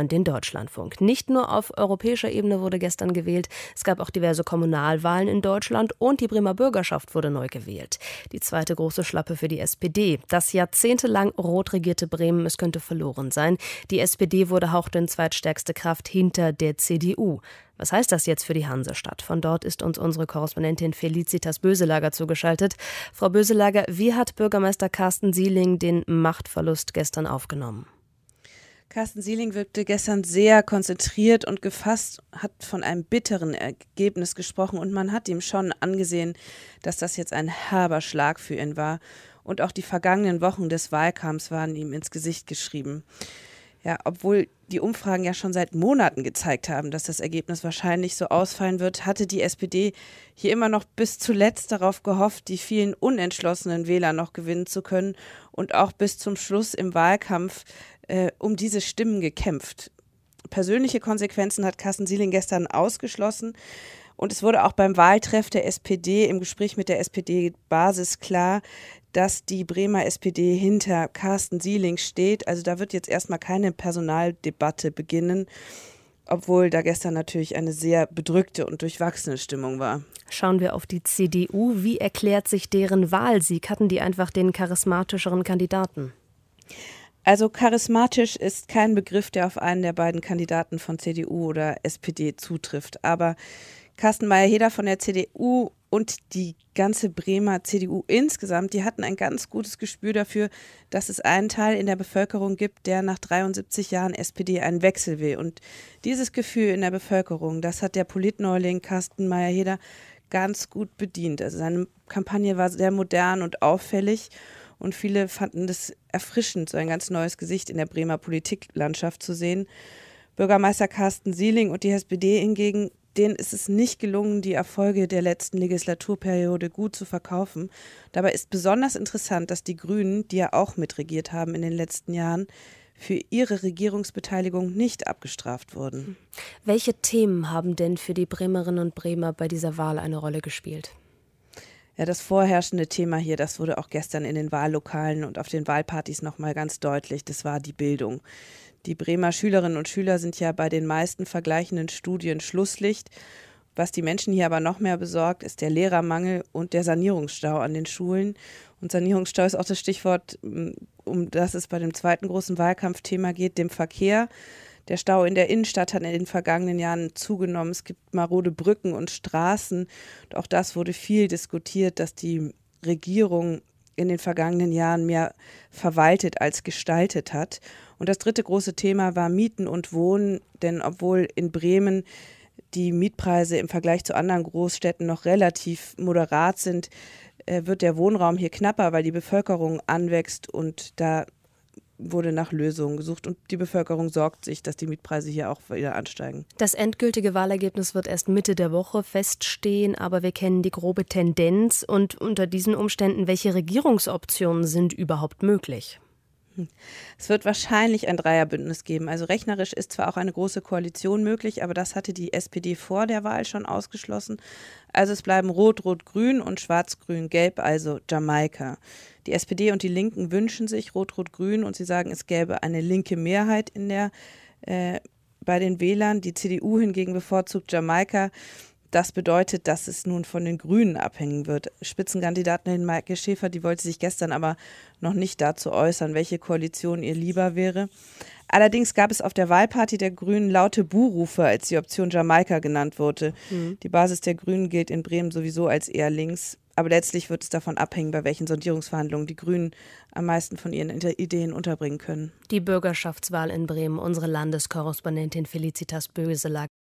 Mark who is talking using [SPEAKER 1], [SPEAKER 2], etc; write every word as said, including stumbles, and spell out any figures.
[SPEAKER 1] den Deutschlandfunk. Nicht nur auf europäischer Ebene wurde gestern gewählt, es gab auch diverse Kommunalwahlen in Deutschland und die Bremer Bürgerschaft wurde neu gewählt. Die zweite große Schlappe für die S P D. Das jahrzehntelang rot regierte Bremen, es könnte verloren sein. Die S P D wurde hauchdünn zweitstärkste Kraft hinter der C D U. Was heißt das jetzt für die Hansestadt? Von dort ist uns unsere Korrespondentin Felicitas Böselager zugeschaltet. Frau Böselager, wie hat Bürgermeister Carsten Sieling den Machtverlust gestern aufgenommen?
[SPEAKER 2] Carsten Sieling wirkte gestern sehr konzentriert und gefasst, hat von einem bitteren Ergebnis gesprochen und man hat ihm schon angesehen, dass das jetzt ein herber Schlag für ihn war. Und auch die vergangenen Wochen des Wahlkampfs waren ihm ins Gesicht geschrieben. Ja, obwohl die Umfragen ja schon seit Monaten gezeigt haben, dass das Ergebnis wahrscheinlich so ausfallen wird, hatte die S P D hier immer noch bis zuletzt darauf gehofft, die vielen unentschlossenen Wähler noch gewinnen zu können und auch bis zum Schluss im Wahlkampf äh, um diese Stimmen gekämpft. Persönliche Konsequenzen hat Carsten Sieling gestern ausgeschlossen. Und es wurde auch beim Wahltreff der S P D im Gespräch mit der S P D-Basis klar, dass die Bremer S P D hinter Carsten Sieling steht. Also da wird jetzt erstmal keine Personaldebatte beginnen, obwohl da gestern natürlich eine sehr bedrückte und durchwachsene Stimmung war.
[SPEAKER 1] Schauen wir auf die C D U. Wie erklärt sich deren Wahlsieg? Hatten die einfach den charismatischeren Kandidaten?
[SPEAKER 2] Also charismatisch ist kein Begriff, der auf einen der beiden Kandidaten von C D U oder S P D zutrifft. Aber Carsten Mayr-Heder von der C D U und die ganze Bremer C D U insgesamt, die hatten ein ganz gutes Gespür dafür, dass es einen Teil in der Bevölkerung gibt, der nach dreiundsiebzig Jahren S P D einen Wechsel will. Und dieses Gefühl in der Bevölkerung, das hat der Politneuling Carsten Mayr-Heder ganz gut bedient. Also seine Kampagne war sehr modern und auffällig und viele fanden das erfrischend, so ein ganz neues Gesicht in der Bremer Politiklandschaft zu sehen. Bürgermeister Carsten Sieling und die S P D hingegen, denen ist es nicht gelungen, die Erfolge der letzten Legislaturperiode gut zu verkaufen. Dabei ist besonders interessant, dass die Grünen, die ja auch mitregiert haben in den letzten Jahren, für ihre Regierungsbeteiligung nicht abgestraft wurden.
[SPEAKER 1] Welche Themen haben denn für die Bremerinnen und Bremer bei dieser Wahl eine Rolle gespielt?
[SPEAKER 2] Ja, das vorherrschende Thema hier, das wurde auch gestern in den Wahllokalen und auf den Wahlpartys nochmal ganz deutlich, das war die Bildung. Die Bremer Schülerinnen und Schüler sind ja bei den meisten vergleichenden Studien Schlusslicht. Was die Menschen hier aber noch mehr besorgt, ist der Lehrermangel und der Sanierungsstau an den Schulen. Und Sanierungsstau ist auch das Stichwort, um das es bei dem zweiten großen Wahlkampfthema geht, dem Verkehr. Der Stau in der Innenstadt hat in den vergangenen Jahren zugenommen. Es gibt marode Brücken und Straßen. Und auch das wurde viel diskutiert, dass die Regierung in den vergangenen Jahren mehr verwaltet als gestaltet hat. Und das dritte große Thema war Mieten und Wohnen, denn obwohl in Bremen die Mietpreise im Vergleich zu anderen Großstädten noch relativ moderat sind, wird der Wohnraum hier knapper, weil die Bevölkerung anwächst und da wurde nach Lösungen gesucht und die Bevölkerung sorgt sich, dass die Mietpreise hier auch wieder ansteigen.
[SPEAKER 1] Das endgültige Wahlergebnis wird erst Mitte der Woche feststehen, aber wir kennen die grobe Tendenz und unter diesen Umständen, welche Regierungsoptionen sind überhaupt möglich?
[SPEAKER 2] Es wird wahrscheinlich ein Dreierbündnis geben. Also rechnerisch ist zwar auch eine große Koalition möglich, aber das hatte die S P D vor der Wahl schon ausgeschlossen. Also es bleiben Rot-Rot-Grün und Schwarz-Grün-Gelb, also Jamaika. Die S P D und die Linken wünschen sich Rot-Rot-Grün und sie sagen, es gäbe eine linke Mehrheit in der, äh, bei den Wählern. Die C D U hingegen bevorzugt Jamaika. Das bedeutet, dass es nun von den Grünen abhängen wird. Spitzenkandidatin Maike Schäfer, die wollte sich gestern aber noch nicht dazu äußern, welche Koalition ihr lieber wäre. Allerdings gab es auf der Wahlparty der Grünen laute Buhrufe, als die Option Jamaika genannt wurde. Mhm. Die Basis der Grünen gilt in Bremen sowieso als eher links. Aber letztlich wird es davon abhängen, bei welchen Sondierungsverhandlungen die Grünen am meisten von ihren Ideen unterbringen können.
[SPEAKER 1] Die Bürgerschaftswahl in Bremen, unsere Landeskorrespondentin Felicitas Böselager.